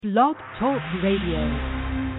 Blog Talk Radio.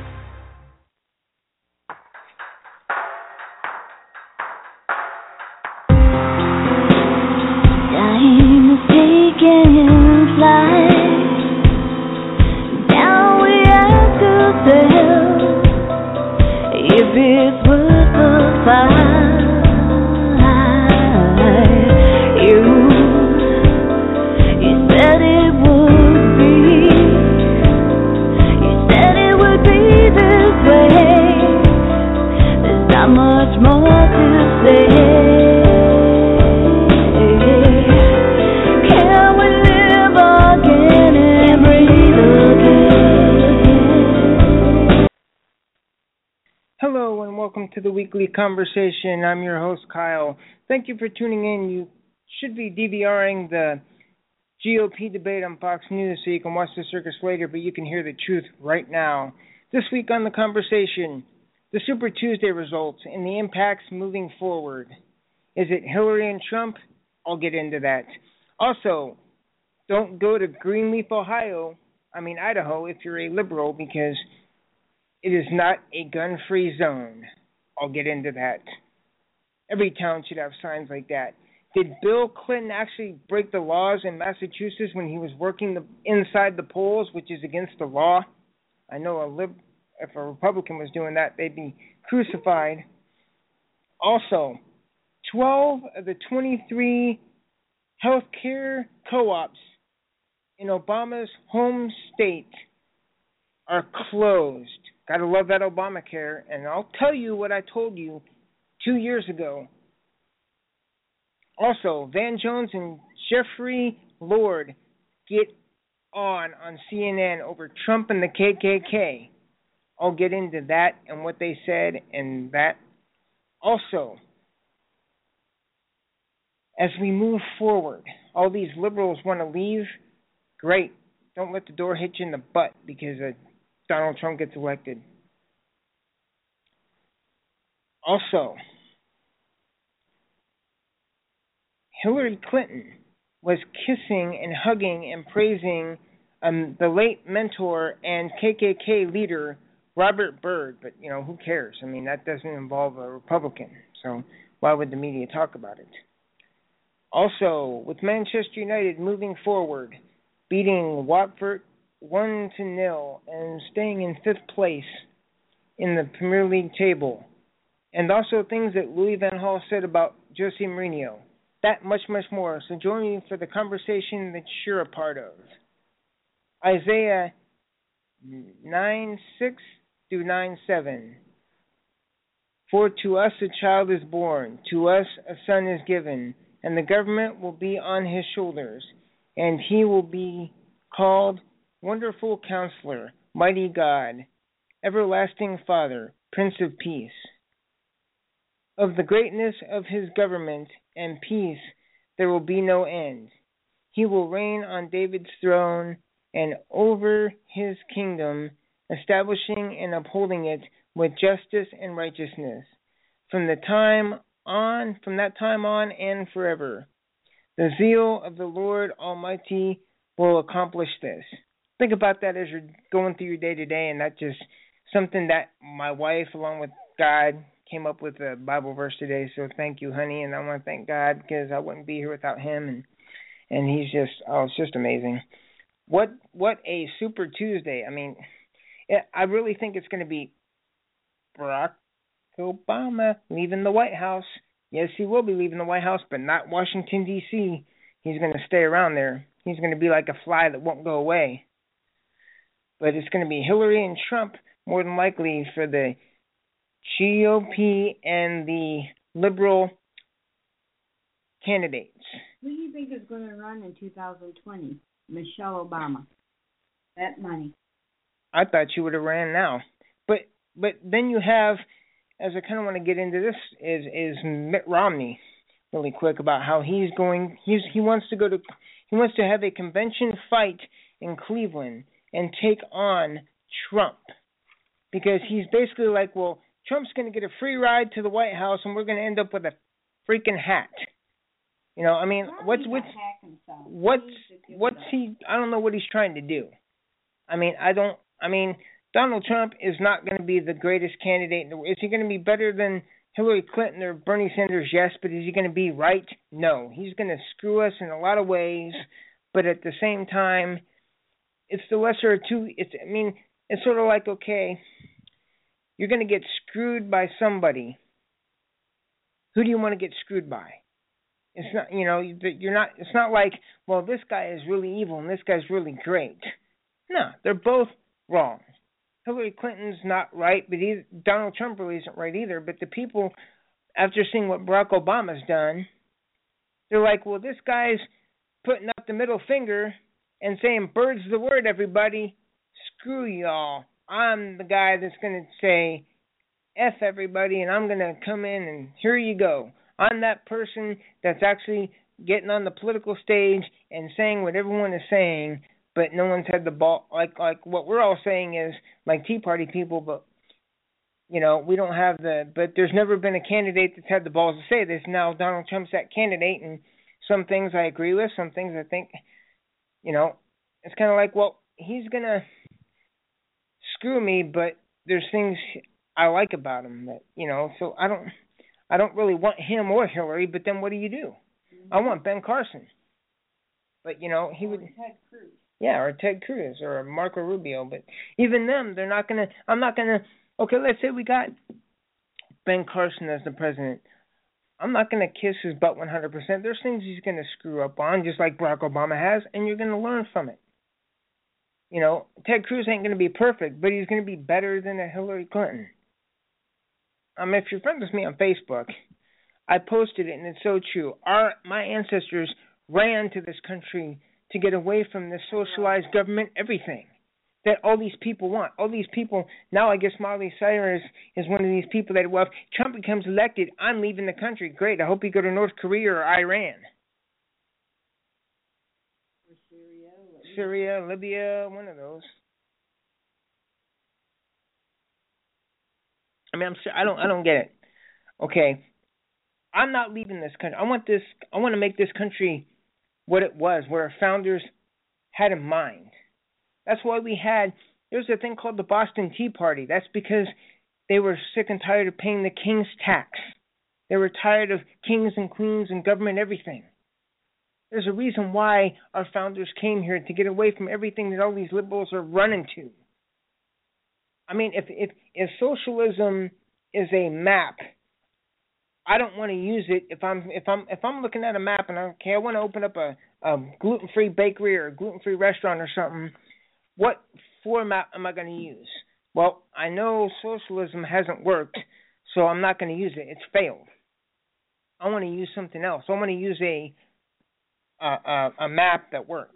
To the weekly conversation. I'm your host, Kyle. Thank you for tuning in. You should be DVRing the GOP debate on Fox News so you can watch the circus later, but you can hear the truth right now. This week on the conversation, the Super Tuesday results and the impacts moving forward. Is it Hillary and Trump? I'll get into that. Also, don't go to Greenleaf, Idaho, if you're a liberal, because it is not a gun-free zone. I'll get into that. Every town should have signs like that. Did Bill Clinton actually break the laws in Massachusetts when he was working inside the polls, which is against the law? I know if a Republican was doing that, they'd be crucified. Also, 12 of the 23 health care co-ops in Obama's home state are closed. Gotta love that Obamacare, and I'll tell you what I told you 2 years ago. Also, Van Jones and Jeffrey Lord get on CNN over Trump and the KKK. I'll get into that and what they said and that. Also, as we move forward, all these liberals want to leave. Great. Don't let the door hit you in the butt because Donald Trump gets elected. Also, Hillary Clinton was kissing and hugging and praising the late mentor and KKK leader, Robert Byrd. But, who cares? That doesn't involve a Republican. So why would the media talk about it? Also, with Manchester United moving forward, beating Watford 1-0 and staying in 5th place in the Premier League table. And also things that Louis Van Gaal said about Jose Mourinho. That much, much more. So join me for the conversation that you're a part of. Isaiah 9:6-9:7. For to us a child is born, to us a son is given, and the government will be on his shoulders, and he will be called Wonderful Counselor, Mighty God, Everlasting Father, Prince of Peace. Of the greatness of his government and peace there will be no end. He will reign on David's throne and over his kingdom, establishing and upholding it with justice and righteousness from that time on and forever. The zeal of the Lord Almighty will accomplish this. Think about that as you're going through your day-to-day, and that's just something that my wife, along with God, came up with a Bible verse today. So thank you, honey, and I want to thank God because I wouldn't be here without him, and he's just, it's just amazing. What a Super Tuesday. I really think it's going to be Barack Obama leaving the White House. Yes, he will be leaving the White House, but not Washington, D.C. He's going to stay around there. He's going to be like a fly that won't go away. But it's going to be Hillary and Trump, more than likely, for the GOP and the liberal candidates. Who do you think is going to run in 2020? Michelle Obama. That money. I thought she would have ran now. But then you have, as I kind of want to get into this, is Mitt Romney really quick about how he wants to have a convention fight in Cleveland and take on Trump. Because he's basically like, well, Trump's going to get a free ride to the White House and we're going to end up with a freaking hat. What's he, I don't know what he's trying to do. Donald Trump is not going to be the greatest candidate. Is he going to be better than Hillary Clinton or Bernie Sanders? Yes, but is he going to be right? No. He's going to screw us in a lot of ways, but at the same time, it's the lesser of two. It's sort of like, okay, you're going to get screwed by somebody. Who do you want to get screwed by? It's not, you're not. It's not like, well, this guy is really evil and this guy's really great. No, they're both wrong. Hillary Clinton's not right, but Donald Trump really isn't right either. But the people, after seeing what Barack Obama's done, they're like, well, this guy's putting up the middle finger and saying, "Bird's the word, everybody. Screw y'all. I'm the guy that's going to say F everybody, and I'm going to come in and here you go. I'm that person that's actually getting on the political stage and saying what everyone is saying, but no one's had the ball. Like what we're all saying is like Tea Party people, but we don't have but there's never been a candidate that's had the balls to say this. Now Donald Trump's that candidate, and some things I agree with, some things I think, it's kind of like, well, he's going to screw me, but there's things I like about him that, so I don't really want him or Hillary, but then what do you do? I want Ben Carson. But, he would... Ted Cruz. Yeah, or Ted Cruz or Marco Rubio. But even them, they're not going to... I'm not going to... Okay, let's say we got Ben Carson as the president. I'm not going to kiss his butt 100%. There's things he's going to screw up on, just like Barack Obama has, and you're going to learn from it. Ted Cruz ain't going to be perfect, but he's going to be better than a Hillary Clinton. If you're friends with me on Facebook, I posted it, and it's so true. My ancestors ran to this country to get away from this socialized government, everything that all these people want. All these people, now I guess Miley Cyrus is one of these people that, well, if Trump becomes elected, I'm leaving the country. Great, I hope you go to North Korea or Iran. Or Syria, Libya, one of those. I don't get it. Okay, I'm not leaving this country. I want to make this country what it was, what our founders had in mind. That's why there's a thing called the Boston Tea Party. That's because they were sick and tired of paying the king's tax. They were tired of kings and queens and government, everything. There's a reason why our founders came here, to get away from everything that all these liberals are running to. If socialism is a map, I don't want to use it if I'm looking at a map and I want to open up a gluten-free bakery or a gluten-free restaurant or something. What format am I going to use? Well, I know socialism hasn't worked, so I'm not going to use it. It's failed. I want to use something else. I want to use a map that works.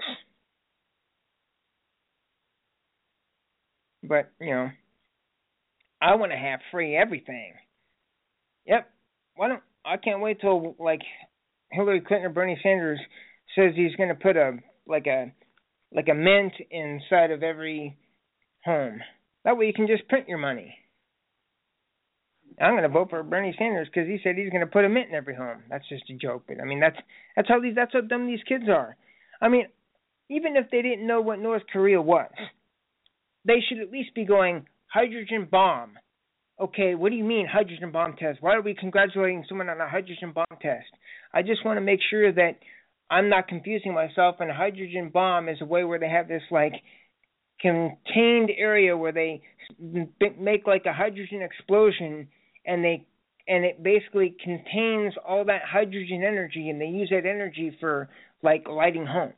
But, I want to have free everything. Yep. I can't wait till Hillary Clinton or Bernie Sanders says he's going to put a mint inside of every home. That way you can just print your money. I'm going to vote for Bernie Sanders because he said he's going to put a mint in every home. That's just a joke, but that's how dumb these kids are. Even if they didn't know what North Korea was, they should at least be going hydrogen bomb. Okay, what do you mean hydrogen bomb test? Why are we congratulating someone on a hydrogen bomb test? I just want to make sure that I'm not confusing myself. And a hydrogen bomb is a way where they have this contained area where they make a hydrogen explosion, and it basically contains all that hydrogen energy, and they use that energy for lighting homes.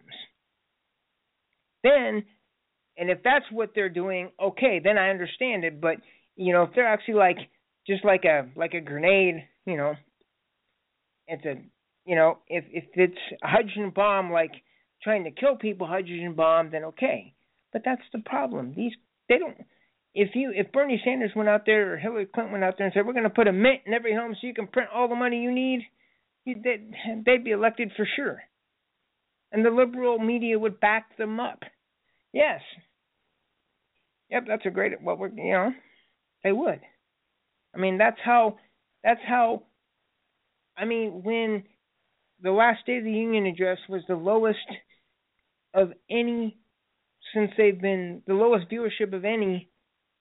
Then, and if that's what they're doing, okay, then I understand it. But if they're actually just like a grenade, it's if it's a hydrogen bomb, trying to kill people, hydrogen bomb, then okay. But that's the problem. They don't. If Bernie Sanders went out there or Hillary Clinton went out there and said, we're going to put a mint in every home so you can print all the money you need, they'd be elected for sure. And the liberal media would back them up. Yes. Yep, that's a great. They would. That's how. When the last State of the Union address was the lowest of any since they've been the lowest viewership of any.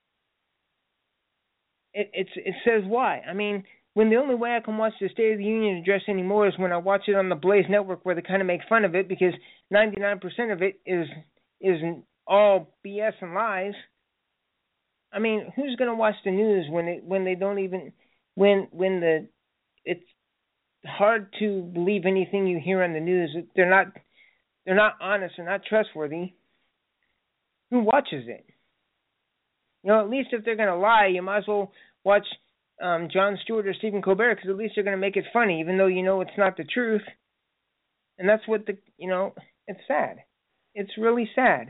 It says why. I mean, when the only way I can watch the State of the Union address anymore is when I watch it on the Blaze Network, where they kind of make fun of it because 99% of it is all BS and lies. I mean, who's going to watch the news when they don't even it's hard to believe anything you hear on the news. They're not honest. They're not trustworthy. Who watches it? You know, at least if they're going to lie, you might as well watch Jon Stewart or Stephen Colbert, because at least they're going to make it funny, even though you know it's not the truth. And that's what it's sad. It's really sad.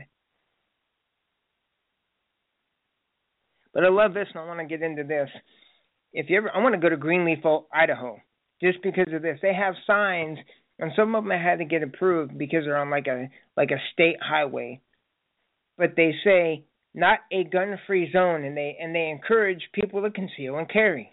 But I love this, and I want to get into this. I want to go to Greenleaf, Idaho, just because of this. They have signs, and some of them I had to get approved because they're on like a state highway. But they say not a gun-free zone, and they encourage people to conceal and carry.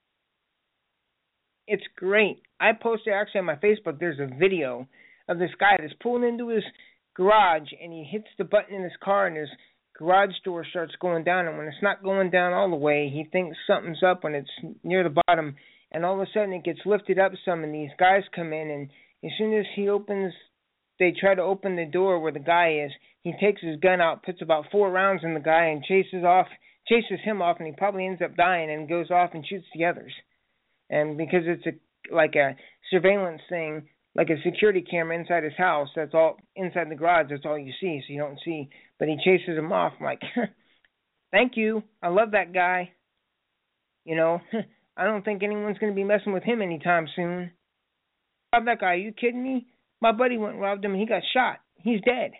It's great. I posted actually on my Facebook. There's a video of this guy that's pulling into his garage, and he hits the button in his car, and his garage door starts going down. And when it's not going down all the way, he thinks something's up when it's near the bottom, and all of a sudden it gets lifted up some, and these guys come in, and as soon as they try to open the door where the guy is, he takes his gun out, puts about 4 rounds in the guy, and chases him off, and he probably ends up dying and goes off and shoots the others. And because it's like a surveillance thing, like a security camera inside his house, that's all inside the garage, that's all you see, so you don't see. But he chases him off. I'm like, thank you. I love that guy. You know, I don't think anyone's going to be messing with him anytime soon. Rob that guy. Are you kidding me? My buddy went and robbed him, and he got shot. He's dead.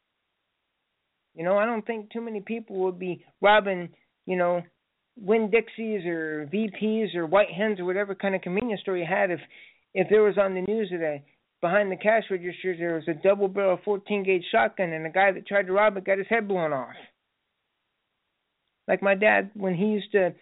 You know, I don't think too many people would be robbing, Winn-Dixies or VPs or White Hens or whatever kind of convenience store you had if there was on the news that behind the cash register there was a double-barrel 14-gauge shotgun and the guy that tried to rob it got his head blown off. Like my dad, when he used to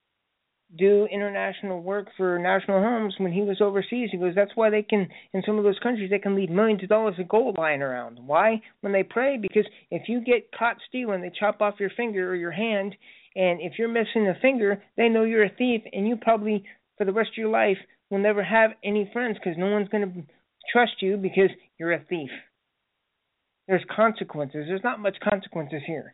do international work for National Homes, when he was overseas, he goes, that's why they can, in some of those countries, they can leave millions of dollars of gold lying around. Why? When they pray, because if you get caught stealing, they chop off your finger or your hand, and if you're missing a finger, they know you're a thief, and you probably, for the rest of your life, will never have any friends, because no one's going to trust you because you're a thief. There's consequences. There's not much consequences here.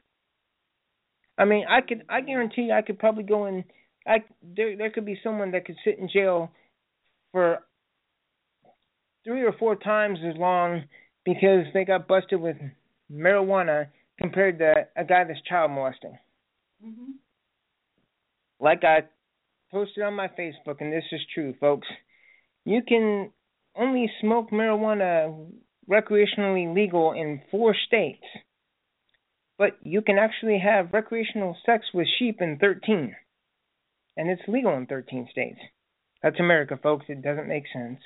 I mean, I guarantee you I could probably go in. There could be someone that could sit in jail for 3 or 4 times as long because they got busted with marijuana compared to a guy that's child molesting. Mm-hmm. Like I posted on my Facebook, and this is true, folks, you can only smoke marijuana recreationally legal in 4 states, but you can actually have recreational sex with sheep in 13. And it's legal in 13 states. That's America, folks. It doesn't make sense.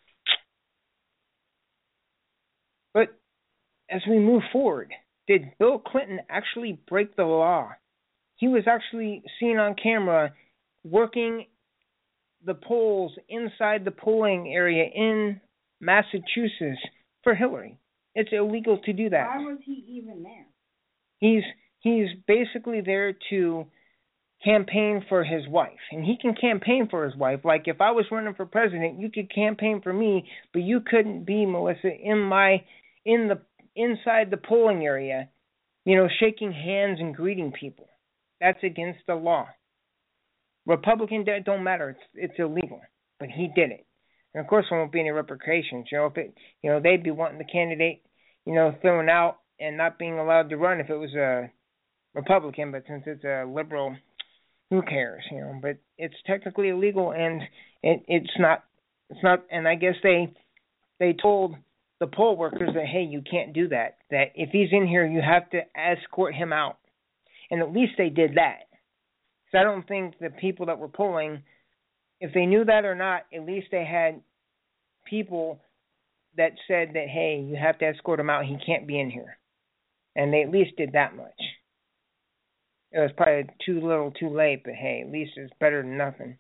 But as we move forward, did Bill Clinton actually break the law? He was actually seen on camera working the polls inside the polling area in Massachusetts for Hillary. It's illegal to do that. Why was he even there? He's basically there to campaign for his wife, and he can campaign for his wife. Like if I was running for president, you could campaign for me, but you couldn't be, Melissa, inside the polling area, shaking hands and greeting people. That's against the law. Republican, don't matter. It's illegal, but he did it, and of course there won't be any repercussions. They'd be wanting the candidate, thrown out and not being allowed to run if it was a Republican, but since it's a liberal, who cares, But it's technically illegal, and it's not. And I guess they told the poll workers that, hey, you can't do that. That if he's in here, you have to escort him out. And at least they did that. So I don't think the people that were polling, if they knew that or not, at least they had people that said that, hey, you have to escort him out. He can't be in here. And they at least did that much. It was probably too little, too late, but hey, at least it's better than nothing.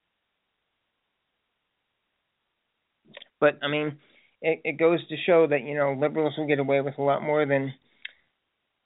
But, I mean, it goes to show that, liberals will get away with a lot more than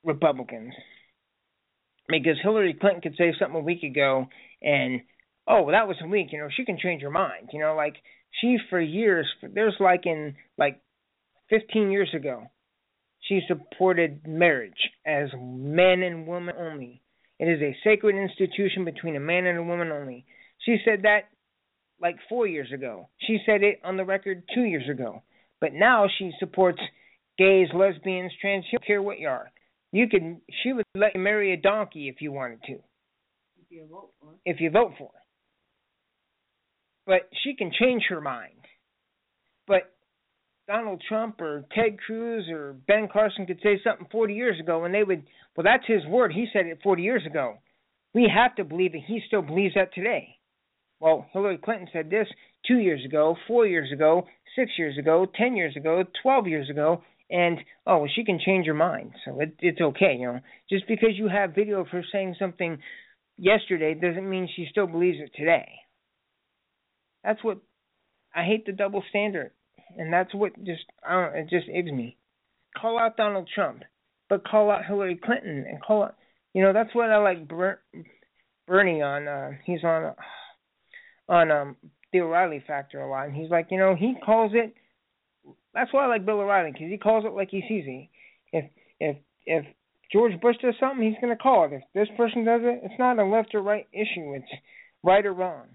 Republicans. Because Hillary Clinton could say something a week ago and, oh, well, that was a week, she can change her mind. Like she for years, there's like in like 15 years ago, she supported marriage as men and women only. It is a sacred institution between a man and a woman only. She said that like 4 years ago. She said it on the record 2 years ago. But now she supports gays, lesbians, trans. She don't care what you are. She would let you marry a donkey if you wanted to. If you vote for it. If you vote for her. But she can change her mind. But Donald Trump or Ted Cruz or Ben Carson could say something 40 years ago and they would, well, that's his word. He said it 40 years ago. We have to believe that he still believes that today. Well, Hillary Clinton said this 2 years ago, 4 years ago, 6 years ago, 10 years ago, 12 years ago, and, she can change her mind. So it's okay, Just because you have video of her saying something yesterday doesn't mean she still believes it today. That's what, I hate the double standard. And that's what it just eggs me. Call out Donald Trump, but call out Hillary Clinton and call out, that's what I like Bernie on, he's on the O'Reilly Factor a lot. And he's like, he calls it, that's why I like Bill O'Reilly, because he calls it like he sees it. If George Bush does something, he's going to call it. If this person does it, it's not a left or right issue. It's right or wrong.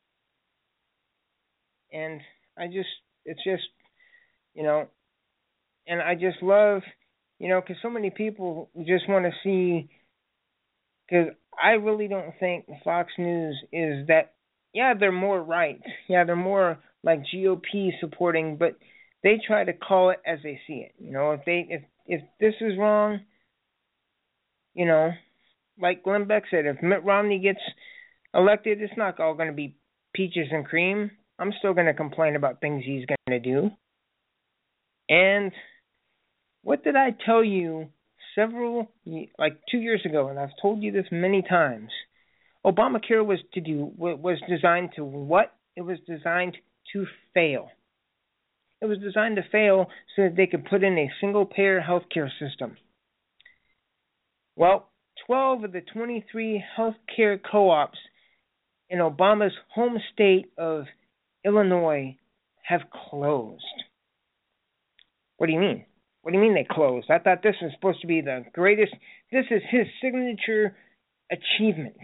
And it's just, and I just love, because so many people just want to see, because I really don't think Fox News is that, yeah, they're more right. Yeah, they're more like GOP supporting, but they try to call it as they see it. If this is wrong, like Glenn Beck said, if Mitt Romney gets elected, it's not all going to be peaches and cream. I'm still going to complain about things he's going to do. And what did I tell you 2 years ago, and I've told you this many times, Obamacare was designed to what? It was designed to fail. It was designed to fail so that they could put in a single-payer healthcare system. Well, 12 of the 23 healthcare co-ops in Obama's home state of Illinois have closed. What do you mean? What do you mean they closed? I thought this was supposed to be the greatest. This is his signature achievement.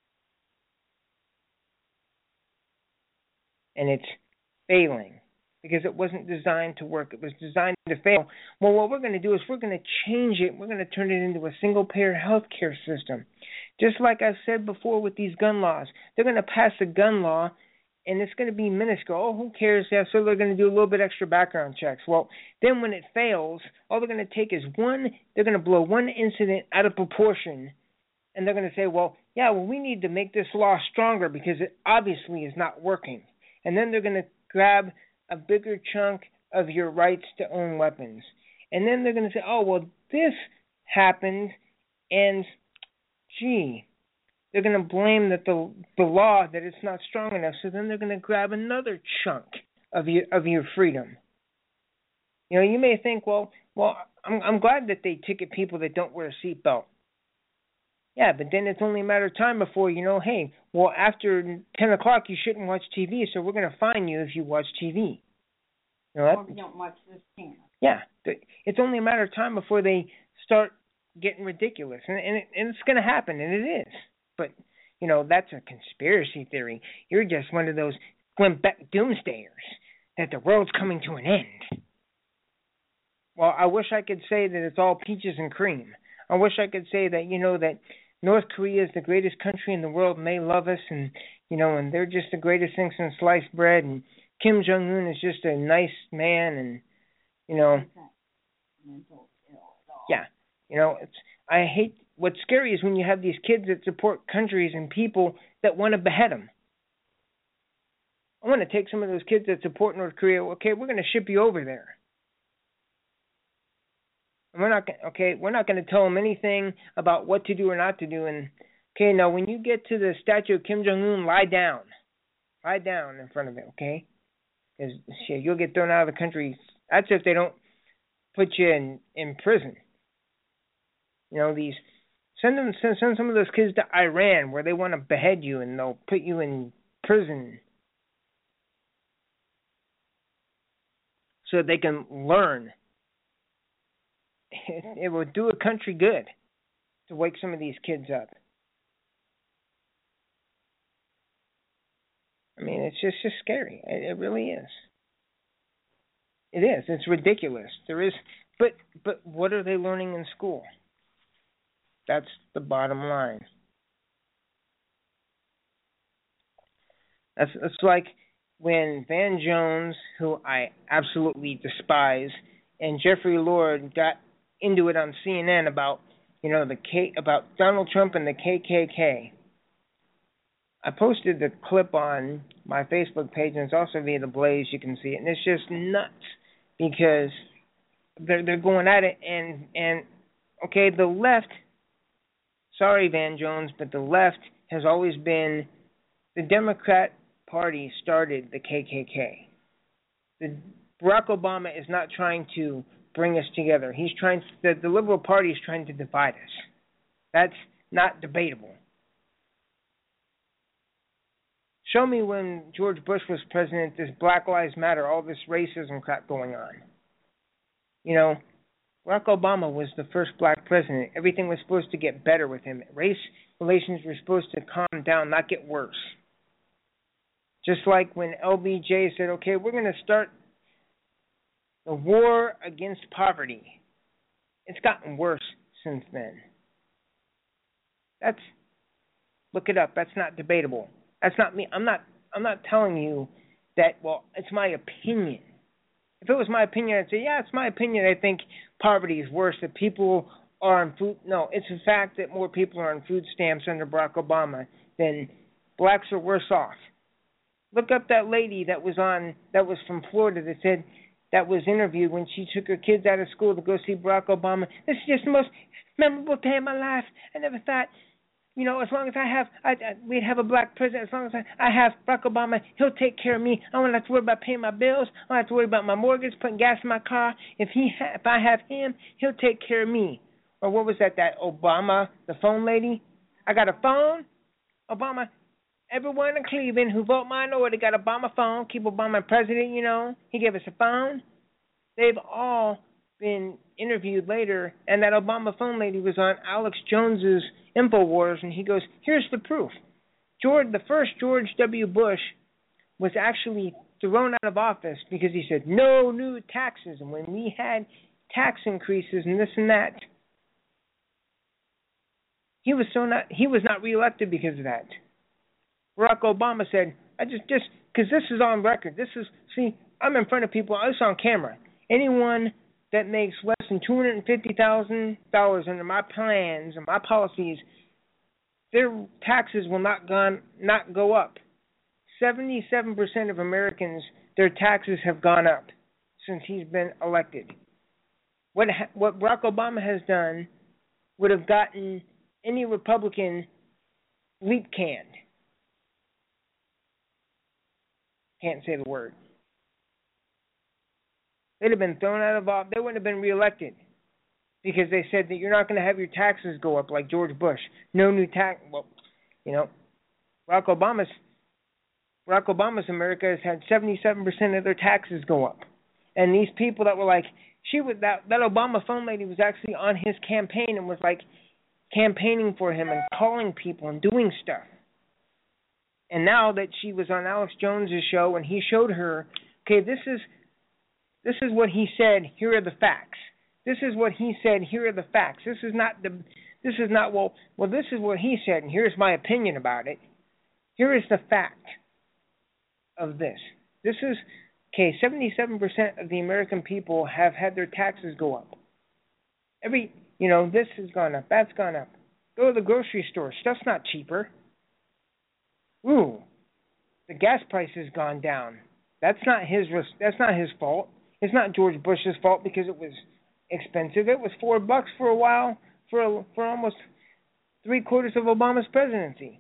And it's failing because it wasn't designed to work. It was designed to fail. Well, what we're going to do is we're going to change it. We're going to turn it into a single-payer healthcare system. Just like I said before with these gun laws. They're going to pass a gun law, and it's going to be minuscule. Oh, who cares? Yeah, so they're going to do a little bit extra background checks. Well, then when it fails, all they're going to take is they're going to blow one incident out of proportion, and they're going to say, we need to make this law stronger because it obviously is not working. And then they're going to grab a bigger chunk of your rights to own weapons. And then they're going to say, this happened, and they're going to blame that the law, that it's not strong enough, so then they're going to grab another chunk of your freedom. You may think, I'm glad that they ticket people that don't wear a seatbelt. Yeah, but then it's only a matter of time before, after 10 o'clock you shouldn't watch TV, so we're going to fine you if you watch TV. Or if you don't watch this channel. Yeah, it's only a matter of time before they start getting ridiculous. And it's going to happen, and it is. But, that's a conspiracy theory. You're just one of those Glenn Beck doomsdayers, that the world's coming to an end. Well, I wish I could say that it's all peaches and cream. I wish I could say that, that North Korea is the greatest country in the world and they love us and, and they're just the greatest thing since sliced bread and Kim Jong-un is just a nice man and, yeah, I hate, what's scary is when you have these kids that support countries and people that want to behead them. I want to take some of those kids that support North Korea, okay, we're going to ship you over there. We're not going to tell them anything about what to do or not to do. And okay, now when you get to the statue of Kim Jong-un, lie down in front of it, okay? Because you'll get thrown out of the country. That's if they don't put you in prison. These send some of those kids to Iran where they want to behead you and they'll put you in prison so that they can learn. It would do a country good to wake some of these kids up. I mean, it's just scary. It really is. It is. It's ridiculous. But what are they learning in school? That's the bottom line. That's like when Van Jones, who I absolutely despise, and Jeffrey Lord got into it on CNN about about Donald Trump and the KKK. I posted the clip on my Facebook page, and it's also via the Blaze. You can see it, and it's just nuts because they're going at it, and okay, the left. Sorry, Van Jones, but the left has always been the Democrat Party started the KKK. Barack Obama is not trying to bring us together. The Liberal Party is trying to divide us. That's not debatable. Show me when George Bush was president, this Black Lives Matter, all this racism crap going on. Barack Obama was the first black president. Everything was supposed to get better with him. Race relations were supposed to calm down, not get worse. Just like when LBJ said, okay, we're going to start the war against poverty. It's gotten worse since then. Look it up. That's not debatable. That's not me. I'm not telling you that, well, it's my opinion. If it was my opinion, I'd say, yeah, it's my opinion. I think poverty is worse, that people are on food. No, it's a fact that more people are on food stamps under Barack Obama than blacks are worse off. Look up that lady that was from Florida that was interviewed when she took her kids out of school to go see Barack Obama. This is just the most memorable day of my life. I never thought, as long as we'd have a black president, as long as I have Barack Obama, he'll take care of me. I don't have to worry about paying my bills. I don't have to worry about my mortgage, putting gas in my car. If I have him, he'll take care of me. Or what was that Obama, the phone lady? I got a phone. Obama, everyone in Cleveland who vote minority got Obama phone. Keep Obama president, He gave us a phone. They've all been interviewed later, and that Obama phone lady was on Alex Jones's InfoWars, and he goes, here's the proof. The first George W. Bush was actually thrown out of office because he said no new taxes, and when we had tax increases and this and that, he was not reelected because of that. Barack Obama said, I just because this is on record. I'm in front of people. It's on camera. Anyone that makes less than $250,000 under my plans and my policies, their taxes will not go up. 77% of Americans, their taxes have gone up since he's been elected. What Barack Obama has done would have gotten any Republican leap canned. Can't say the word. They'd have been thrown out of office. They wouldn't have been reelected because they said that you're not going to have your taxes go up like George Bush. No new tax. Well, Barack Obama's America has had 77% of their taxes go up, and these people that were like, that Obama phone lady was actually on his campaign and was like campaigning for him and calling people and doing stuff. And now that she was on Alex Jones's show and he showed her, okay, this is what he said. Here are the facts. This is what he said. Here are the facts. This is not this is what he said, and here's my opinion about it. Here is the fact of this. This is, 77% of the American people have had their taxes go up. This has gone up, that's gone up. Go to the grocery store. Stuff's not cheaper. Ooh, the gas price has gone down. That's not his fault. It's not George Bush's fault because it was expensive. It was $4 for a while for almost 3/4 of Obama's presidency.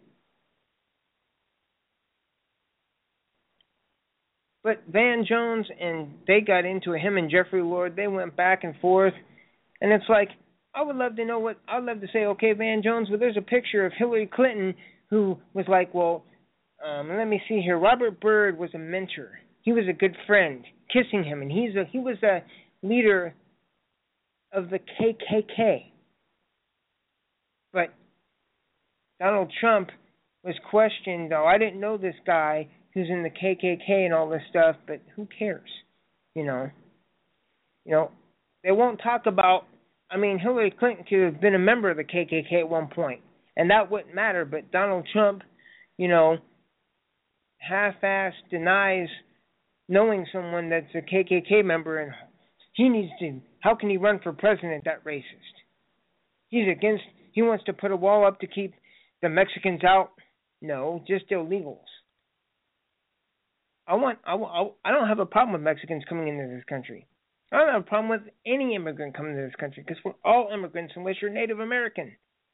But Van Jones, and they got into it, him and Jeffrey Lord, they went back and forth. And it's like, I would love to know what, I'd love to say, okay, Van Jones, well, there's a picture of Hillary Clinton who was like, well, let me see here. Robert Byrd was a mentor. He was a good friend, kissing him, and he was a leader of the KKK. But Donald Trump was questioned, oh, I didn't know this guy who's in the KKK and all this stuff, but who cares? You know, they won't talk about, I mean, Hillary Clinton could have been a member of the KKK at one point, and that wouldn't matter, but Donald Trump, half-assed denies knowing someone that's a KKK member, and how can he run for president, that racist? He wants to put a wall up to keep the Mexicans out. No, just illegals. I don't have a problem with Mexicans coming into this country. I don't have a problem with any immigrant coming to this country, because we're all immigrants unless you're Native American.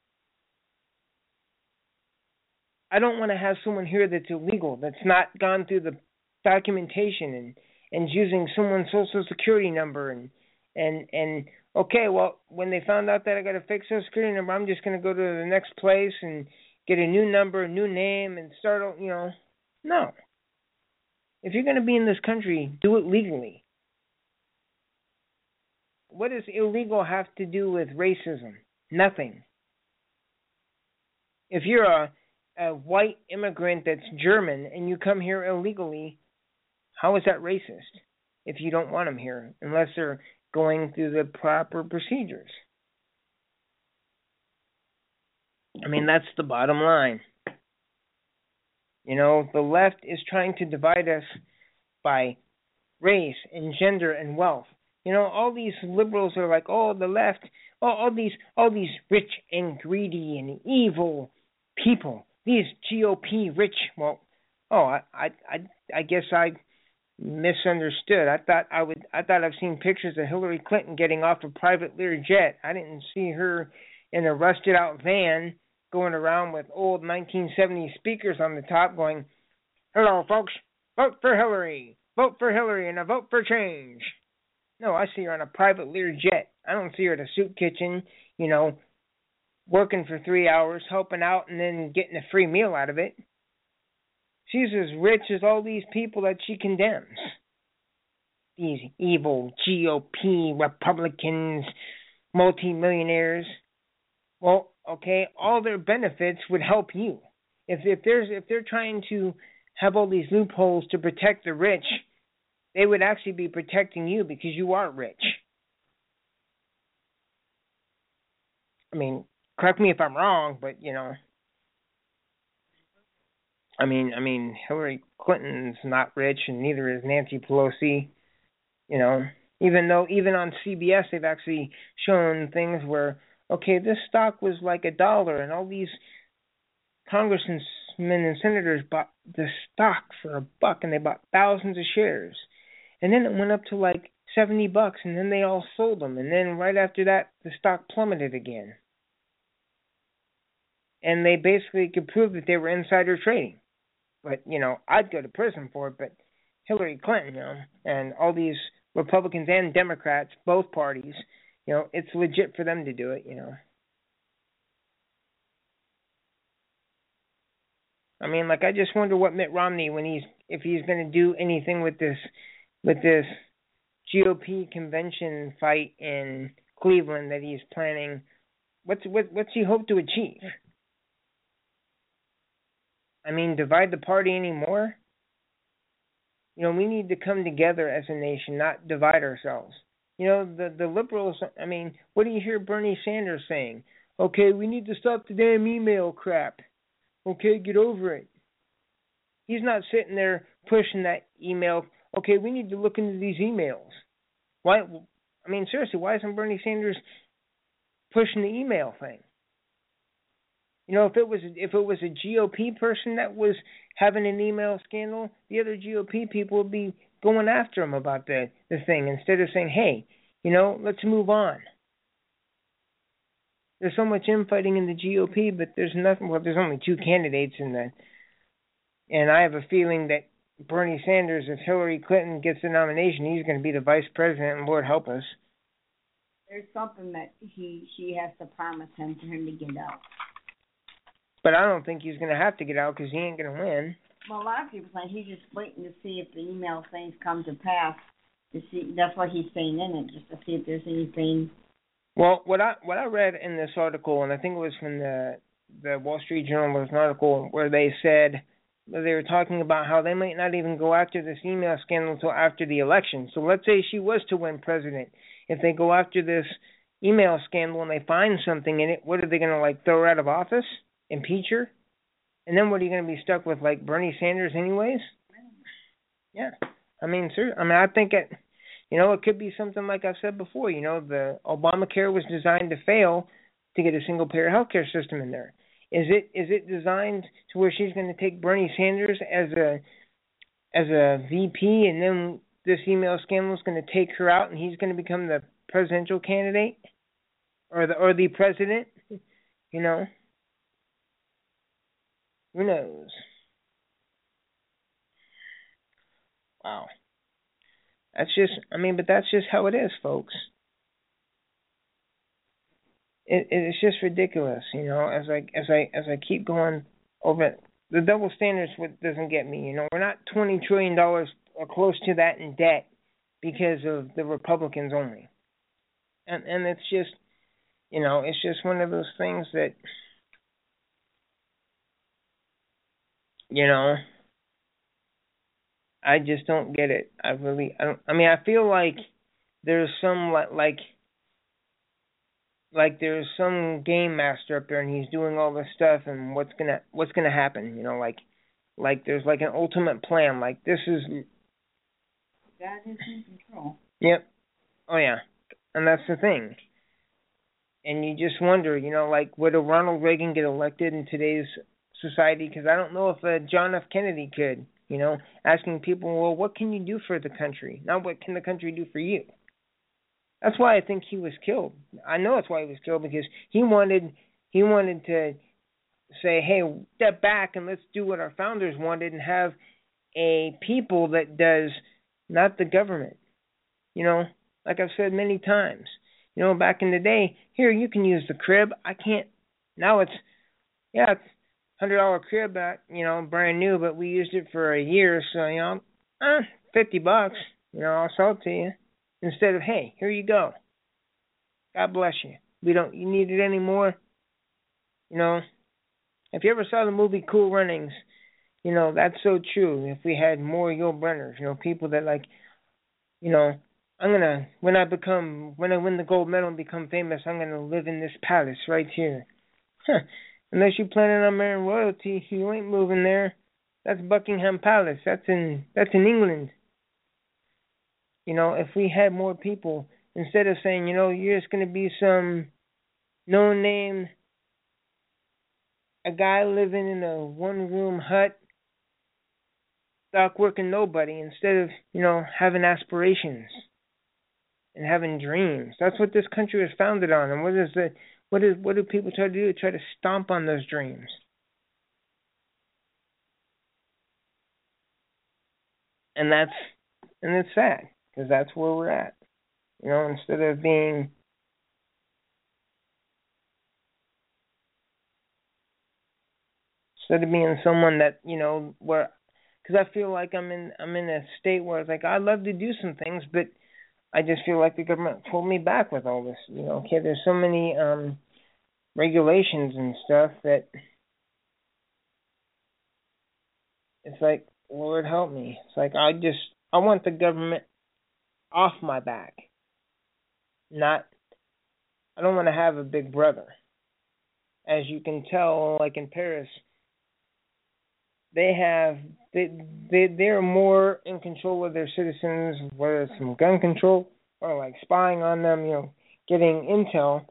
I don't want to have someone here that's illegal, that's not gone through the documentation and using someone's social security number and okay, well, when they found out that I got a fake social security number, I'm just going to go to the next place and get a new number, a new name, and start, no. If you're going to be in this country, do it legally. What does illegal have to do with racism? Nothing. If you're a white immigrant that's German and you come here illegally, how is that racist if you don't want them here, unless they're going through the proper procedures? I mean, that's the bottom line. The left is trying to divide us by race and gender and wealth. All these liberals are like, oh, the left, all these rich and greedy and evil people. These GOP rich, I guess I misunderstood. I thought I've seen pictures of Hillary Clinton getting off a private Learjet. I didn't see her in a rusted out van going around with old 1970s speakers on the top going, hello folks, vote for Hillary, and a vote for change. No, I see her on a private Learjet. I don't see her at a soup kitchen, working for 3 hours, helping out, and then getting a free meal out of it. She's as rich as all these people that she condemns. These evil GOP Republicans, multimillionaires. Well, okay, all their benefits would help you. If they're trying to have all these loopholes to protect the rich, they would actually be protecting you because you are rich. I mean, correct me if I'm wrong, but I mean, Hillary Clinton's not rich, and neither is Nancy Pelosi. Even on CBS they've actually shown things where, okay, this stock was like $1, and all these congressmen and senators bought the stock for $1, and they bought thousands of shares, and then it went up to like $70, and then they all sold them, and then right after that the stock plummeted again. And they basically could prove that they were insider trading. But, I'd go to prison for it. But Hillary Clinton, and all these Republicans and Democrats, both parties, it's legit for them to do it, I mean, like, I just wonder what Mitt Romney, if he's going to do anything with this GOP convention fight in Cleveland that he's planning. What's he hope to achieve? I mean, divide the party anymore? We need to come together as a nation, not divide ourselves. The liberals, I mean, what do you hear Bernie Sanders saying? Okay, we need to stop the damn email crap. Okay, get over it. He's not sitting there pushing that email. Okay, we need to look into these emails. Why? I mean, seriously, why isn't Bernie Sanders pushing the email thing? If it was a GOP person that was having an email scandal, the other GOP people would be going after him about the thing instead of saying, hey, let's move on. There's so much infighting in the GOP, but there's nothing. Well, there's only two candidates and I have a feeling that Bernie Sanders, if Hillary Clinton gets the nomination, he's going to be the vice president, and Lord help us. there's something that she has to promise him for him to get out. But I don't think he's going to have to get out because he ain't going to win. Well, a lot of people saying he's just waiting to see if the email things come to pass. To see, that's why he's staying in it, just to see if there's anything. Well, what I read in this article, and I think it was from the Wall Street Journal, was an article where they said they were talking about how they might not even go after this email scandal until after the election. So let's say she was to win president. If they go after this email scandal and they find something in it, what are they going to, like, throw her out of office? Impeach her? And then what are you going to be stuck with, like Bernie Sanders anyways? Yeah. I mean, I think it could be something like I've said before. The Obamacare was designed to fail to get a single-payer healthcare system in there. Is it designed to where she's going to take Bernie Sanders as a VP, and then this email scandal is going to take her out, and he's going to become the presidential candidate or the president? Who knows? Wow. That's just how it is, folks. It's just ridiculous, as I keep going over it. The double standards what doesn't get me, We're not $20 trillion or close to that in debt because of the Republicans only. And it's just, it's just one of those things that, I just don't get it. I don't. I mean, I feel like there's some like there's some game master up there, and he's doing all this stuff, and what's gonna happen? Like there's like an ultimate plan. Like this is. God is in control. Yep. Oh yeah, and that's the thing. And you just wonder, like would a Ronald Reagan get elected in today's society? Because I don't know if John F. Kennedy could. Asking people, well, what can you do for the country? Not what can the country do for you. That's why I think he was killed. I know that's why he was killed, because he wanted to say, hey, step back and let's do what our founders wanted and have a people that does, not the government. Like I've said many times, back in the day, here, you can use the crib. I can't. Now it's $100 crib, brand new, but we used it for a year, so $50, I'll sell it to you. Instead of, hey, here you go. God bless you. You need it anymore. If you ever saw the movie Cool Runnings, that's so true. If we had more Yul Brenners, people that when I win the gold medal and become famous, I'm gonna live in this palace right here. Unless you're planning on marrying royalty, you ain't moving there. That's Buckingham Palace. That's in England. If we had more people, instead of saying, you're just going to be some no-name, a guy living in a one-room hut, stock working nobody, instead of, having aspirations and having dreams. That's what this country was founded on. And what do people try to do? Try to stomp on those dreams. And it's sad, because that's where we're at. Instead of being someone that, where, because I feel like I'm in a state where it's like I'd love to do some things, but I just feel like the government pulled me back with all this. Okay, there's so many regulations and stuff that it's like, Lord help me. It's like I want the government off my back. I don't want to have a big brother. As you can tell, like in Paris, they're more in control of their citizens, whether it's from gun control or like spying on them, getting intel,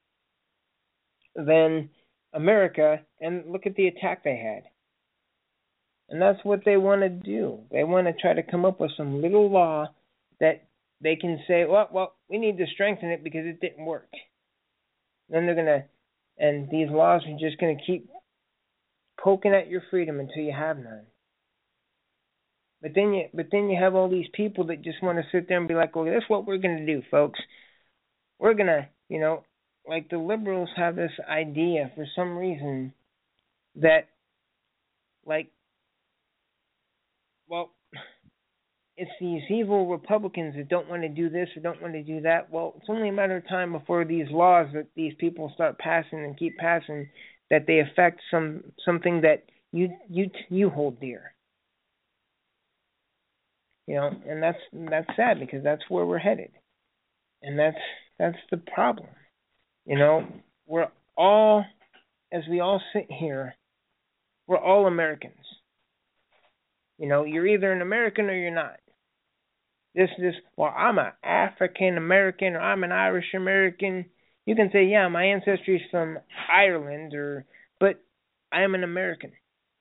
than America. And look at the attack they had. And that's what they want to do. They want to try to come up with some little law that they can say, well, we need to strengthen it because it didn't work. Then and these laws are just going to keep poking at your freedom until you have none. But then you have all these people that just want to sit there and be like, well, that's what we're going to do, folks. we're gonna, like the liberals have this idea for some reason that, like, well, it's these evil Republicans that don't want to do this or don't want to do that. Well, it's only a matter of time before these laws that these people start passing and keep passing, that they affect something that you hold dear. And that's sad, because that's where we're headed, and that's the problem. We're all, as we all sit here, we're all Americans. You're either an American or you're not. Well, I'm an African American, or I'm an Irish American. You can say, yeah, my ancestry is from Ireland, but I am an American.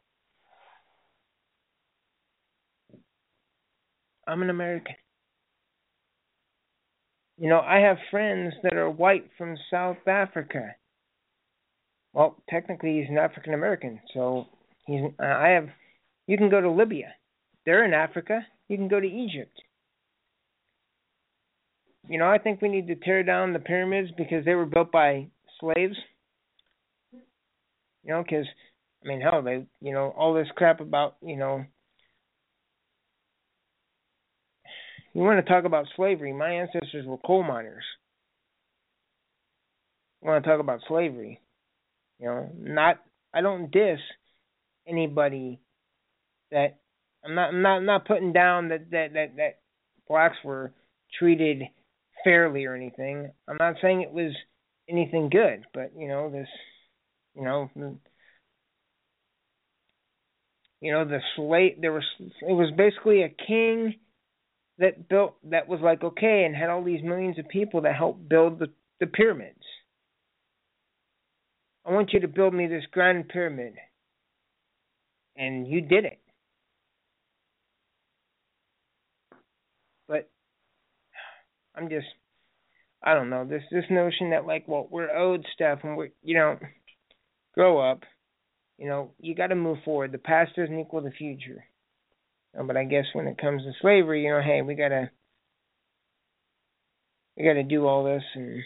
I'm an American. I have friends that are white from South Africa. Well, technically he's an African American, so you can go to Libya. They're in Africa. You can go to Egypt. I think we need to tear down the pyramids because they were built by slaves. Because, hell, they, all this crap about, you want to talk about slavery. My ancestors were coal miners. You want to talk about slavery. I don't diss anybody that, I'm not putting down that blacks were treated fairly or anything. I'm not saying it was anything good, but the slave, it was basically a king that was like, okay, and had all these millions of people that helped build the pyramids. I want you to build me this grand pyramid. And you did it. But I don't know, this notion that, like, well, we're owed stuff and grow up. You got to move forward. The past doesn't equal the future. But I guess when it comes to slavery, hey, we gotta do all this, and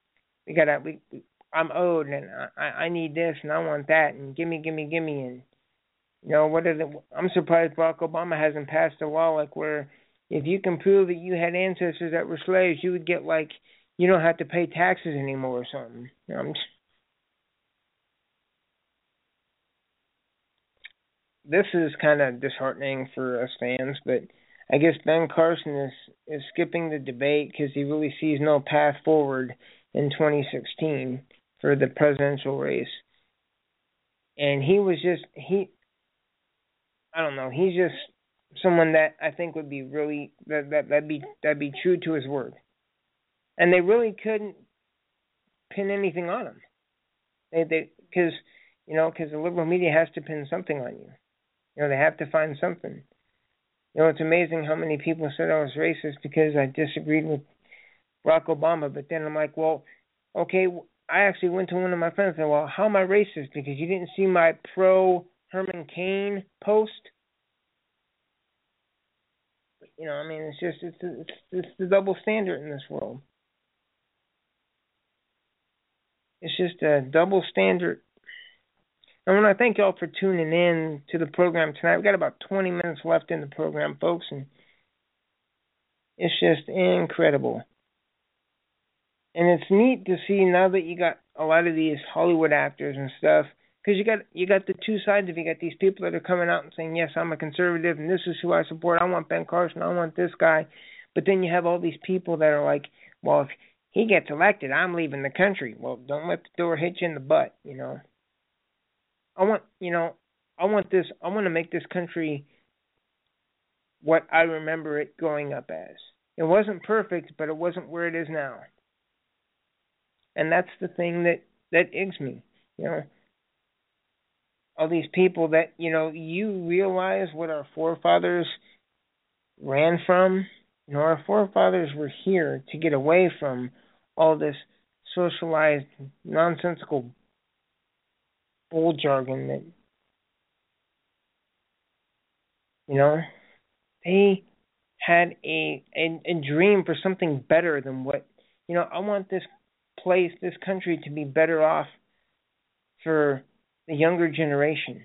I'm owed, and I need this, and I want that, and gimme, and I'm surprised Barack Obama hasn't passed a law like where if you can prove that you had ancestors that were slaves, you would get, like, you don't have to pay taxes anymore or something. This is kind of disheartening for us fans, but I guess Ben Carson is skipping the debate because he really sees no path forward in 2016 for the presidential race. And I don't know, he's just someone that I think would be really, that'd be true to his word. And they really couldn't pin anything on him. Because the liberal media has to pin something on you. They have to find something. It's amazing how many people said I was racist because I disagreed with Barack Obama. But then I'm like, well, okay, I actually went to one of my friends and said, well, how am I racist? Because you didn't see my pro Herman Cain post? It's the double standard in this world. It's just a double standard. And I want to thank y'all for tuning in to the program tonight. We've got about 20 minutes left in the program, folks, and it's just incredible. And it's neat to see now that you got a lot of these Hollywood actors and stuff, because you got the two sides of it. You got these people that are coming out and saying, yes, I'm a conservative, and this is who I support. I want Ben Carson. I want this guy. But then you have all these people that are like, well, if he gets elected, I'm leaving the country. Well, don't let the door hit you in the butt, I want to make this country what I remember it growing up as. It wasn't perfect, but it wasn't where it is now. And that's the thing that eggs me, All these people that, you realize what our forefathers ran from. Our forefathers were here to get away from all this socialized, nonsensical bull jargon that, they had a dream for something better than what I want this country to be better off for the younger generation.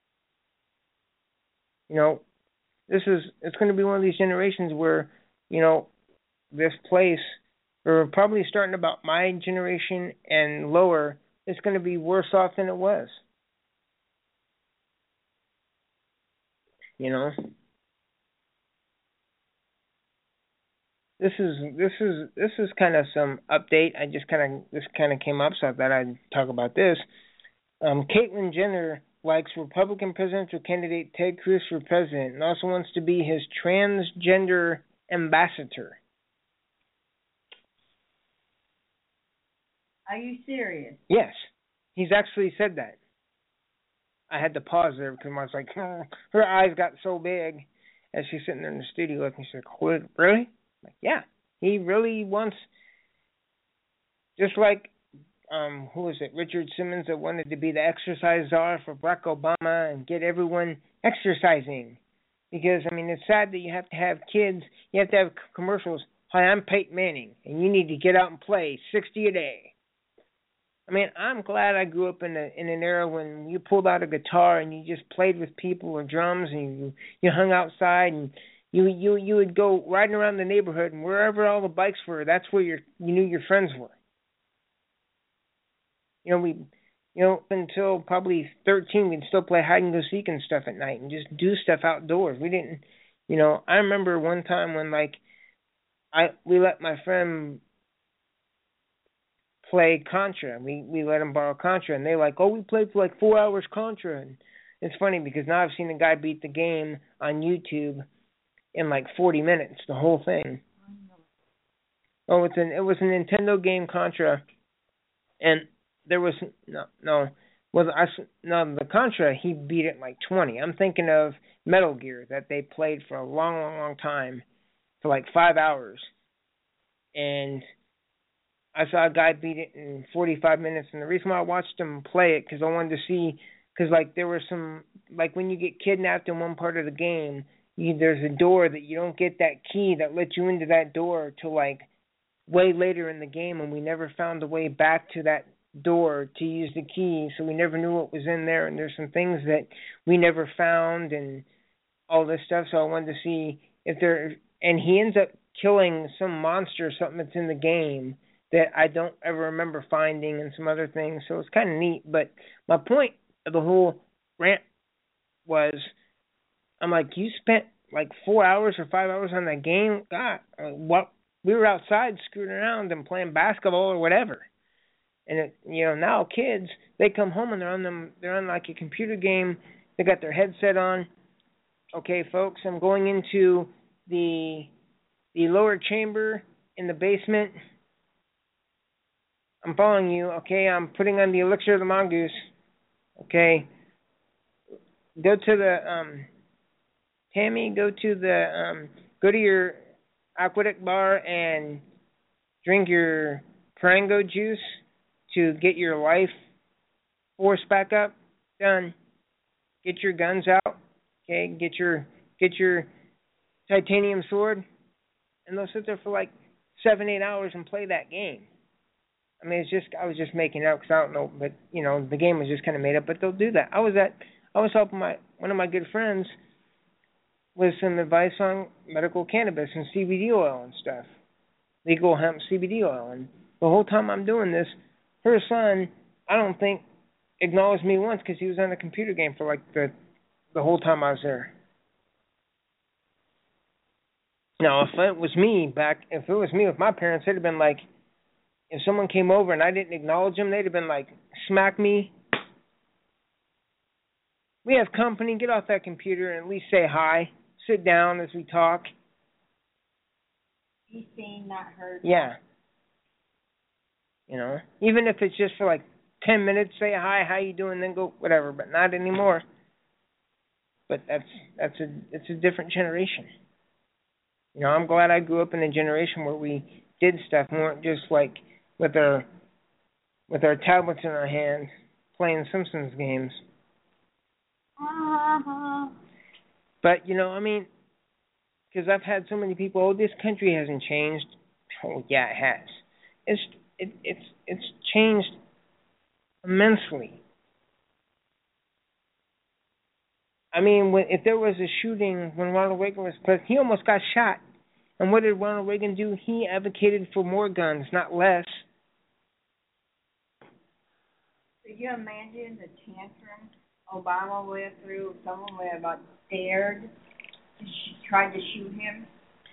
It's going to be one of these generations where, this place, or probably starting about my generation and lower, it's going to be worse off than it was. This is kind of some update. This kind of came up, so I thought I'd talk about this. Caitlyn Jenner likes Republican presidential candidate Ted Cruz for president and also wants to be his transgender ambassador. Are you serious? Yes. He's actually said that. I had to pause there because I was like, her eyes got so big as she's sitting there in the studio looking. She's like, really? I'm like, yeah. He really wants, just like, who was it? Richard Simmons, that wanted to be the exercise czar for Barack Obama and get everyone exercising. Because, it's sad that you have to have kids, you have to have commercials. Hi, I'm Peyton Manning, and you need to get out and play 60 a day. I'm glad I grew up in an era when you pulled out a guitar and you just played with people or drums, and you hung outside and you would go riding around the neighborhood, and wherever all the bikes were, that's where you knew your friends were. Until probably 13, we'd still play hide and go seek and stuff at night and just do stuff outdoors. We didn't, I remember one time when we let my friend play Contra. We let him borrow Contra, and they we played for 4 hours Contra. And it's funny because now I've seen a guy beat the game on YouTube in 40 minutes, the whole thing. Oh, it was a Nintendo game, Contra, and there was the Contra, he beat it in 20. I'm thinking of Metal Gear that they played for a long, long, long time for 5 hours, and I saw a guy beat it in 45 minutes, and the reason why I watched him play it, because I wanted to see, because there were some, when you get kidnapped in one part of the game, there's a door that you don't get that key that lets you into that door till way later in the game, and we never found a way back to that door to use the key, so we never knew what was in there, and there's some things that we never found and all this stuff, so I wanted to see if there, and he ends up killing some monster or something that's in the game that I don't ever remember finding, and some other things, so it's kind of neat. But my point of the whole rant was, I'm you spent 4 hours or 5 hours on that game? God, we were outside screwing around and playing basketball or whatever. And now kids, they come home and they're on a computer game. They got their headset on. Okay, folks, I'm going into the lower chamber in the basement. I'm following you. Okay, I'm putting on the elixir of the mongoose. Okay, go to the Tammy. Go to your aqueduct bar and drink your Parango juice to get your life force back up. Done. Get your guns out. Okay, get your titanium sword, and they'll sit there for 7-8 hours and play that game. I was just making it up because I don't know, but the game was just kind of made up. But they'll do that. I was helping one of my good friends with some advice on medical cannabis and CBD oil and stuff, legal hemp CBD oil. And the whole time I'm doing this, her son, I don't think, acknowledged me once because he was on a computer game for the whole time I was there. Now, if it was me with my parents, it'd have been if someone came over and I didn't acknowledge them, they'd have been smack me. We have company. Get off that computer and at least say hi. Sit down as we talk. Be seen, not heard. Yeah. Even if it's just for 10 minutes, say hi, how you doing, then go, whatever, but not anymore. But it's a different generation. I'm glad I grew up in a generation where we did stuff. We weren't just with our tablets in our hand playing Simpsons games. But because I've had so many people, this country hasn't changed. Oh yeah, it has. it's it's changed immensely. I mean, if there was a shooting when Ronald Reagan was president, he almost got shot. And what did Ronald Reagan do? He advocated for more guns, not less. Could you imagine the tantrum Obama went through if someone would have about dared to tried to shoot him?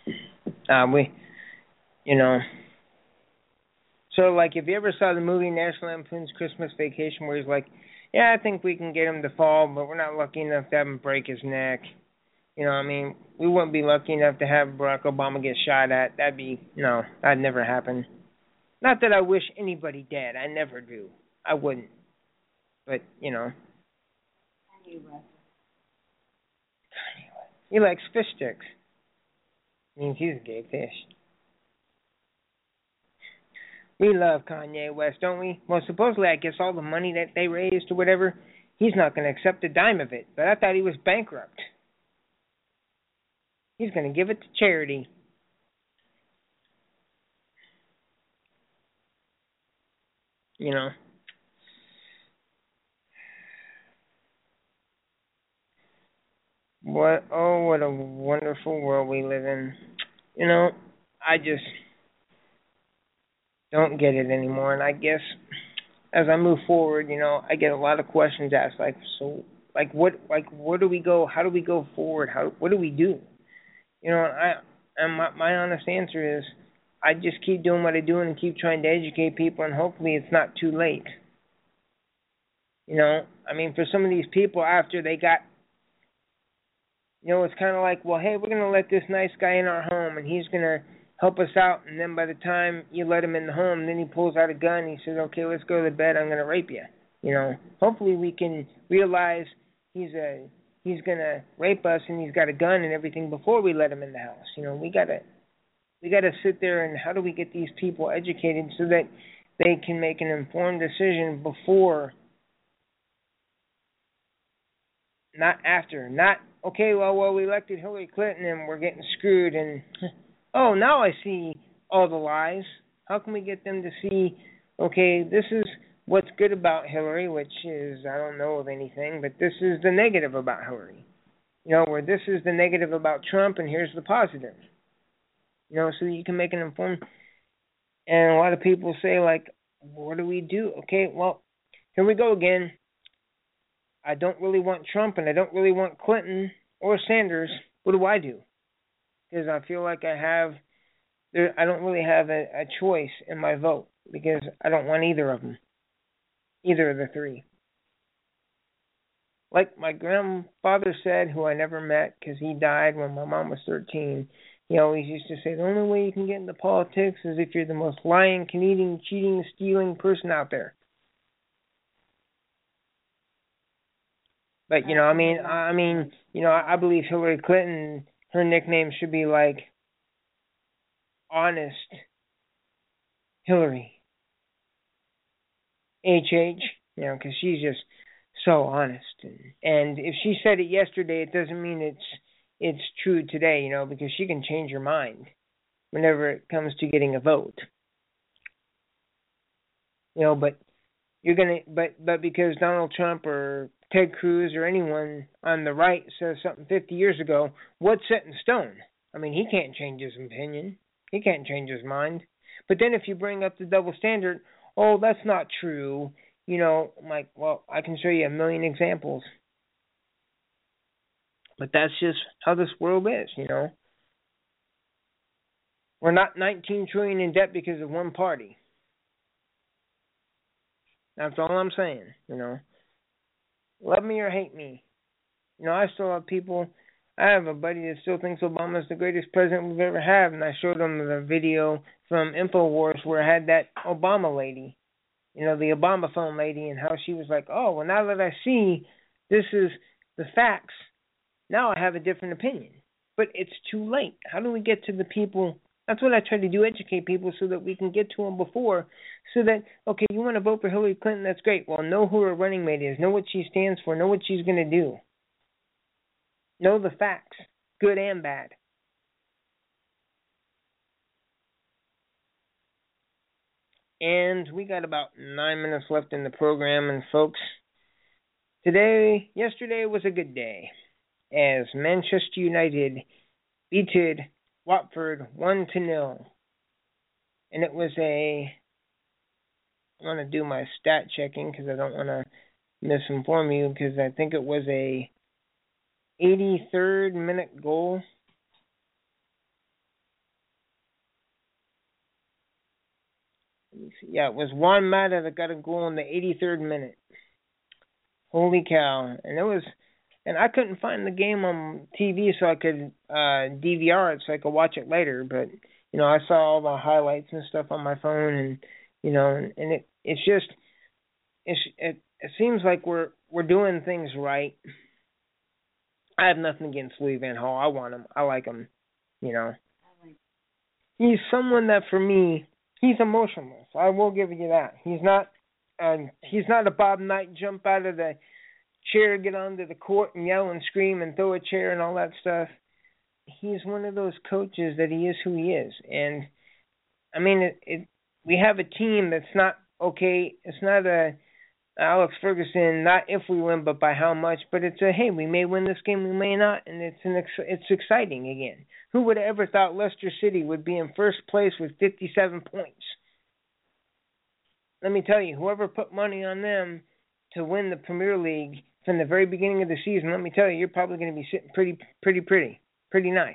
You know. So, like, if you ever saw the movie National Lampoon's Christmas Vacation, where he's like, yeah, I think we can get him to fall, but we're not lucky enough to have him break his neck. You know, I mean, we wouldn't be lucky enough to have Barack Obama get shot at. That'd never happen. Not that I wish anybody dead. I never do. I wouldn't. But, you know. Kanye West. He likes fish sticks. Means he's a gay fish. We love Kanye West, don't we? Well, supposedly, I guess all the money that they raised or whatever, he's not going to accept a dime of it. But I thought he was bankrupt. He's going to give it to charity. You know. What a wonderful world we live in. You know, I just don't get it anymore. And I guess as I move forward, you know, I get a lot of questions asked, where do we go? How do we go forward? What do we do? You know, my honest answer is I just keep doing what I do and keep trying to educate people, and hopefully it's not too late. You know, I mean, for some of these people after they got, you know, it's kind of like, well, hey, we're going to let this nice guy in our home, and he's going to help us out, and then by the time you let him in the home, then he pulls out a gun, and he says, okay, let's go to bed, I'm going to rape you. You know, hopefully we can realize he's going to rape us, and he's got a gun and everything before we let him in the house. You know, we got to sit there, and how do we get these people educated so that they can make an informed decision before, not after, not, okay, well, we elected Hillary Clinton and we're getting screwed, and, oh, now I see all the lies. How can we get them to see, okay, this is what's good about Hillary, which is, I don't know of anything, but this is the negative about Hillary. You know, where this is the negative about Trump, and here's the positive. You know, so you can make an informed, and a lot of people say, like, what do we do? Okay, well, here we go again. I don't really want Trump, and I don't really want Clinton or Sanders. What do? Because I feel like I don't really have a choice in my vote, because I don't want either of them, either of the three. Like my grandfather said, who I never met because he died when my mom was 13, he always used to say, the only way you can get into politics is if you're the most lying, conniving, cheating, stealing person out there. But, you know, I mean, you know, I believe Hillary Clinton, her nickname should be like Honest Hillary. HH, you know, because she's just so honest. And if she said it yesterday, it doesn't mean it's true today, you know, because she can change her mind whenever it comes to getting a vote. You know, but because Donald Trump or Ted Cruz or anyone on the right says something 50 years ago, what's set in stone? I mean, he can't change his opinion. He can't change his mind. But then if you bring up the double standard, oh, that's not true, you know, I'm like, well, I can show you a million examples. But that's just how this world is, you know. We're not 19 trillion in debt because of one party. That's all I'm saying, you know. Love me or hate me. You know, I still have people. I have a buddy that still thinks Obama's the greatest president we've ever had, and I showed him the video from InfoWars where I had that Obama lady, you know, the Obama phone lady, and how she was like, oh, well, now that I see this is the facts, now I have a different opinion. But it's too late. How do we get to the people? That's what I try to do, educate people so that we can get to them before, so that, okay, you want to vote for Hillary Clinton, that's great. Well, know who her running mate is, know what she stands for, know what she's going to do. Know the facts, good and bad. And we got about 9 minutes left in the program. And folks, yesterday was a good day as Manchester United beat Watford 1-0. And it was I want to do my stat checking because I don't want to misinform you, because I think it was a 83rd minute goal. Yeah, it was Juan Mata that got a goal in the 83rd minute. Holy cow. And I couldn't find the game on TV so I could DVR it so I could watch it later, but I saw all the highlights and stuff on my phone, and and it seems like we're doing things right. I have nothing against Louis Van Gaal. I want him. I like him. He's someone that, for me, he's emotionless. I will give you that. He's not a Bob Knight, jump out of the chair, get onto the court and yell and scream and throw a chair and all that stuff. He's one of those coaches that he is who he is. And I mean, we have a team that's not okay. It's not a Alex Ferguson, not if we win, but by how much. But it's hey, we may win this game, we may not, and it's exciting again. Who would have ever thought Leicester City would be in first place with 57 points? Let me tell you, whoever put money on them to win the Premier League from the very beginning of the season, let me tell you, you're probably going to be sitting pretty nice.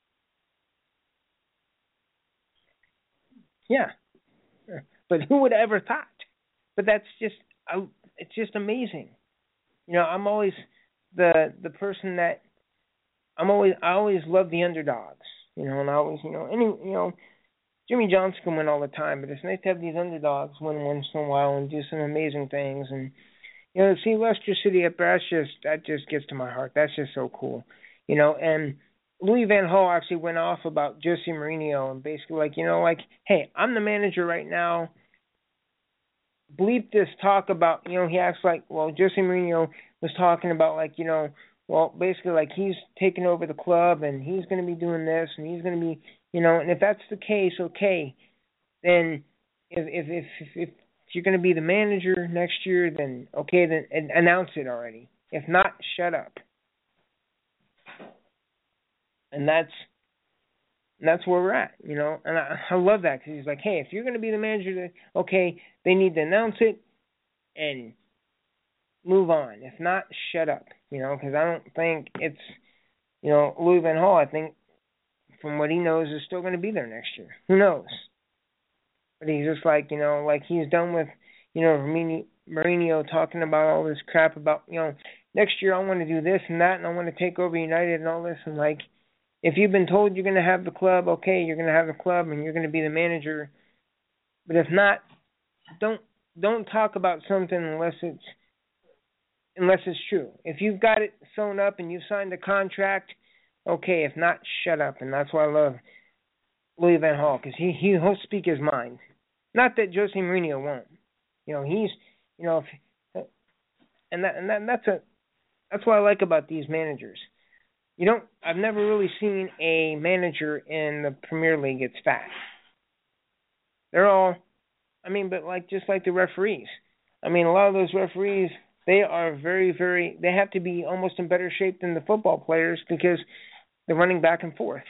Yeah. But who would have ever thought? But that's just, it's just amazing. I'm always the person that I always love the underdogs. And I always, Jimmy Johnson can win all the time, but it's nice to have these underdogs win once in a while and do some amazing things. And see Leicester City up there, that just gets to my heart. That's just so cool. And Louis Van Gaal actually went off about Jose Mourinho and basically hey, I'm the manager right now. Bleep this talk about, he acts like, Jose Mourinho was talking about basically he's taking over the club and he's going to be doing this and he's going to be, and if that's the case, okay, then if you're going to be the manager next year, then okay, then announce it already. If not, shut up. And that's where we're at, and I love that, because he's like, hey, if you're going to be the manager, then okay, they need to announce it and move on. If not, shut up, because I don't think it's, Louis Van Gaal, I think, from what he knows, is still going to be there next year. Who knows? But he's just he's done with, Mourinho talking about all this crap about, next year I want to do this and that, and I want to take over United and all this, and if you've been told you're going to have the club, okay, you're going to have the club and you're going to be the manager. But if not, don't talk about something unless it's true. If you've got it sewn up and you've signed a contract, okay. If not, shut up. And that's why I love Louis Van Gaal, because he'll speak his mind. Not that Jose Mourinho won't. That's what I like about these managers. I've never really seen a manager in the Premier League get fat. They're all, but just like the referees. A lot of those referees, they are very, very, they have to be almost in better shape than the football players because they're running back and forth.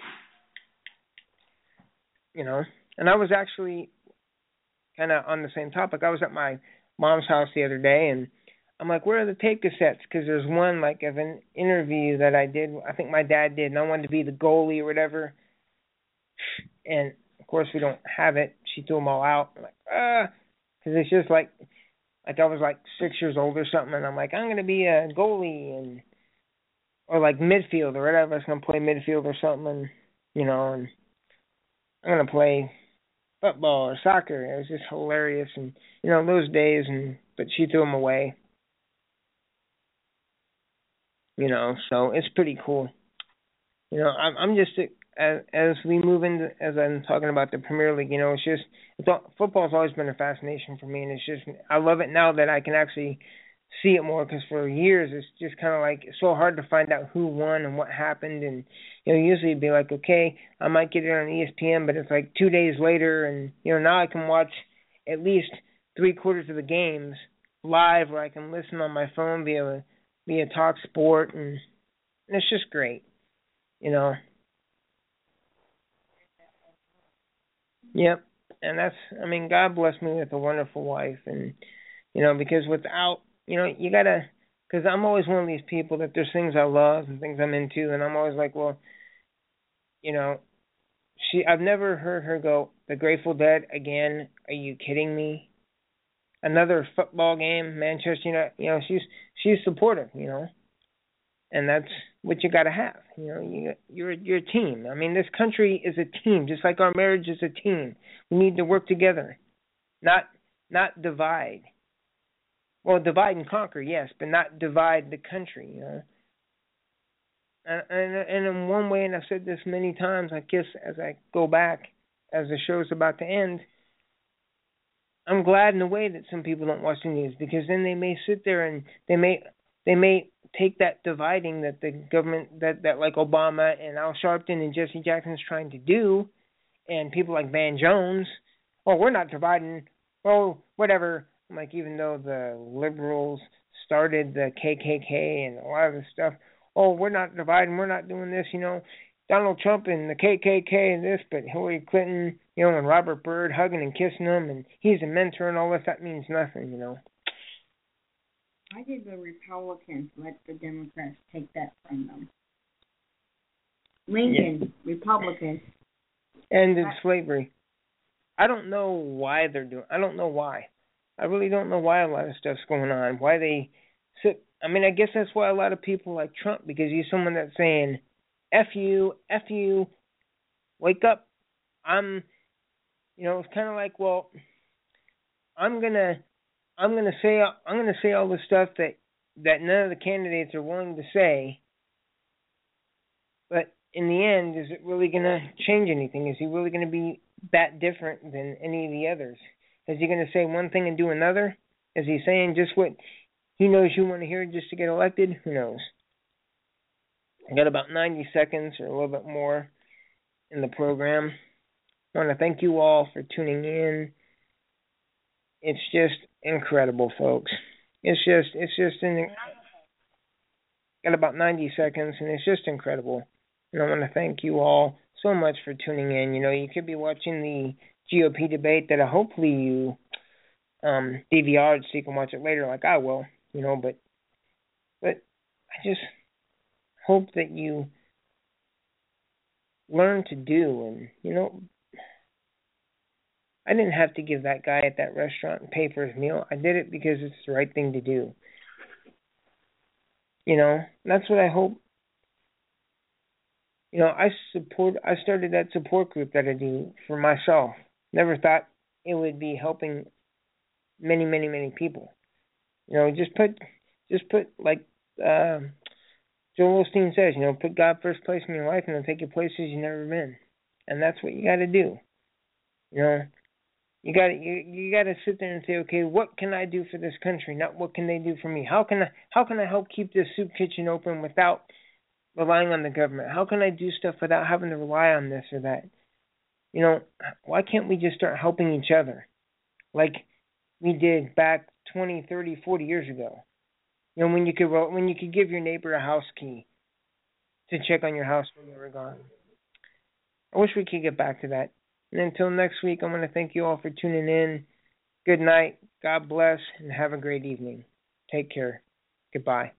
And I was actually kind of on the same topic. I was at my mom's house the other day, and I'm like, where are the tape cassettes? Because there's one, of an interview that I did, I think my dad did, and I wanted to be the goalie or whatever. And, of course, we don't have it. She threw them all out. I'm like, because it's just I was 6 years old or something, and I'm like, I'm going to be a goalie or midfield or whatever. I was going to play midfield or something, and I'm going to play football or soccer. It was just hilarious, and, those days, but she threw them away. So it's pretty cool. I'm just, as we move into, as I'm talking about the Premier League, football's always been a fascination for me, and I love it now that I can actually see it more, because for years it's just kind of it's so hard to find out who won and what happened, and usually it'd be okay, I might get it on ESPN, but it's 2 days later, and now I can watch at least 3/4 of the games live, where I can listen on my phone via Talk Sport, and it's just great, you know. Yep, and God bless me with a wonderful wife, and because without, you gotta, because I'm always one of these people that there's things I love and things I'm into, and I'm always like, well, I've never heard her go, the Grateful Dead again. Are you kidding me? Another football game, Manchester United. She's supportive, and that's what you got to have. You're a team. I mean, this country is a team, just like our marriage is a team. We need to work together, not divide. Well, divide and conquer, yes, but not divide the country. And in one way, and I've said this many times, I guess as I go back, as the show's about to end, I'm glad in a way that some people don't watch the news, because then they may sit there and they may take that dividing that the government, that like Obama and Al Sharpton and Jesse Jackson's trying to do, and people like Van Jones, we're not dividing, whatever. I'm like, even though the liberals started the KKK and a lot of the stuff, we're not dividing, we're not doing this, Donald Trump and the KKK and this, but Hillary Clinton, and Robert Byrd hugging and kissing him, and he's a mentor and all this, that means nothing, Why did the Republicans let the Democrats take that from them? Lincoln, yeah. Republicans. Ended slavery. I don't know why they're doing. I don't know why. I really don't know why a lot of stuff's going on. Why they sit. I mean, I guess that's why a lot of people like Trump, because he's someone that's saying, F you, wake up. It's kind of like, well, I'm gonna say all the stuff that none of the candidates are willing to say, but in the end, is it really gonna change anything? Is he really gonna be that different than any of the others? Is he gonna say one thing and do another? Is he saying just what he knows you want to hear just to get elected? Who knows? I got about 90 seconds or a little bit more in the program. I want to thank you all for tuning in. It's just incredible, folks. Got about 90 seconds, and it's just incredible. And I want to thank you all so much for tuning in. You could be watching the GOP debate that hopefully you DVR'd so you can watch it later like I will, but I just hope that you learn to do, and, I didn't have to give that guy at that restaurant and pay for his meal. I did it because it's the right thing to do. That's what I hope. I started that support group that I do for myself. Never thought it would be helping many, many, many people. Just put like Joel Osteen says, put God first place in your life, and He'll take you places you've never been. And that's what you got to do. You got to sit there and say, okay, what can I do for this country? Not what can they do for me? How can I help keep this soup kitchen open without relying on the government? How can I do stuff without having to rely on this or that? Why can't we just start helping each other like we did back 20, 30, 40 years ago? When you could give your neighbor a house key to check on your house when you were gone. I wish we could get back to that. And until next week, I want to thank you all for tuning in. Good night. God bless, and have a great evening. Take care. Goodbye.